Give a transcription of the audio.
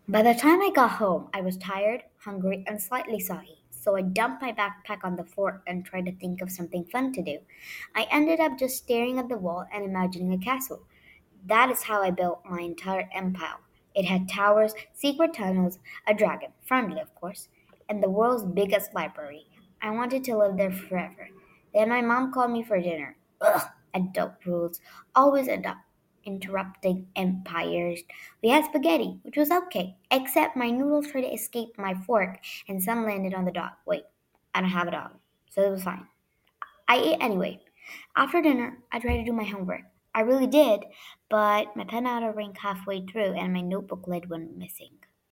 By the time I got home, I was tired, hungry, and slightly soggy, so I dumped my backpack on the floor and tried to think of something fun to do. I ended up just staring at the wall and imagining a castle. That is how I built my entire empire. It had towers, secret tunnels, a dragon, friendly of course, and the world's biggest library. I wanted to live there forever. Then my mom called me for dinner. Ugh, adult rules always end up interrupting empires. We had spaghetti, which was okay, except my noodles tried to escape my fork and some landed on the dog. Wait, I don't have a dog, so it was fine. I ate anyway. After dinner, I tried to do my homework. I really did, but my pen out of ink halfway through and my notebook lid went missing.